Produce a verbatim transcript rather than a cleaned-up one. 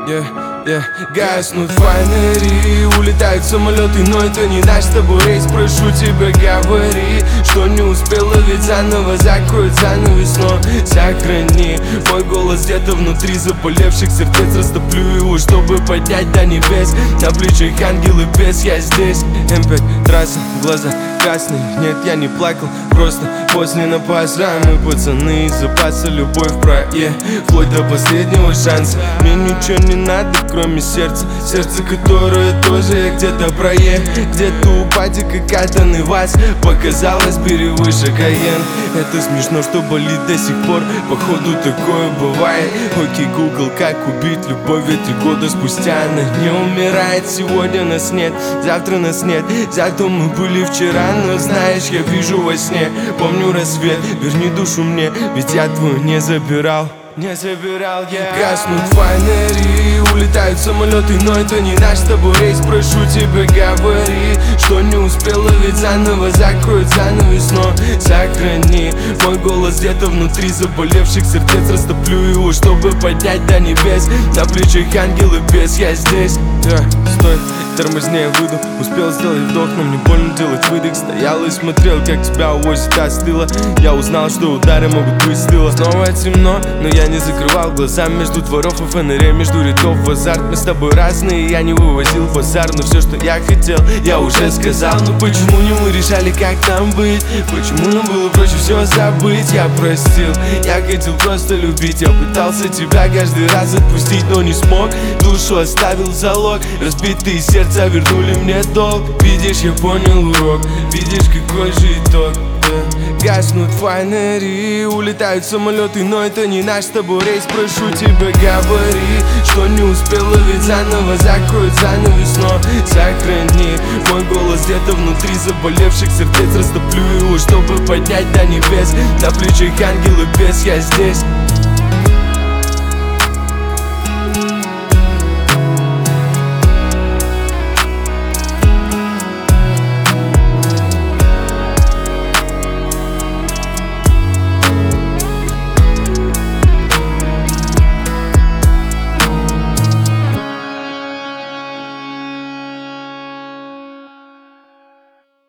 yeah, yeah. Гаснут фонари, улетают самолеты, но это не наш с тобой рейс. Прошу тебя, говори, что не успела, ведь заново закроют занавес. Но сохрани мой голос где-то внутри заболевших сердец. Растоплю его, чтобы поднять до небес. На плечах ангел и бес, я здесь. эм пять трасса, глаза красные. Нет, я не плакал, просто поздно на поза. Мы пацаны из запаса, любовь в прое, вплоть до последнего шанса. Мне ничего не надо, кроме сердца. Сердце, которое тоже я где-то прое. Где-то у падика катанный ваз. Показалось, бери выше Каен. Это смешно, что болит до сих пор. Походу такое бывает. Окей, Google, как убить любовь, ведь три года спустя она не умирает. Сегодня нас нет, завтра нас нет. Зато мы были вчера, но знаешь, я вижу во сне. Помню рассвет, верни душу мне, ведь я твою не забирал. Не забирал я. Гаснут фонари, улетают самолеты, но это не наш с тобой рейс. Прошу тебя, говори, что не успела, ведь заново закроют занавес. Но сохрани мой голос где-то внутри заболевших сердец. Растоплю его, чтобы поднять до небес. На плечах ангел и бес, я здесь. Yeah, стой, тормозни, я выйду. Успел сделать вдох, но мне больно делать выдох. Стоял и смотрел, как тебя увозит остыло. Я узнал, что удары могут быть с тыла. Снова темно, но я не закрывал глаза. Между дворов и фонарей, между рядов в азарт. Мы с тобой разные, я не вывозил базар. Но все, что я хотел, я уже сказал. Но почему не мы решали, как нам быть? Почему нам было проще все забыть? Я простил, я хотел просто любить. Я пытался тебя каждый раз отпустить, но не смог. Душу оставил залог, разбитые сердца вернули мне долг. Видишь, я понял урок, видишь, какой же итог. Гаснут фонари, улетают самолеты, но это не наш с тобой рейс. Прошу тебя, говори, что не успела, ведь заново закроют занавес. Но сохрани мой голос где-то внутри заболевших сердец. Растоплю его, чтобы поднять до небес. На плечах ангел и бес, я здесь.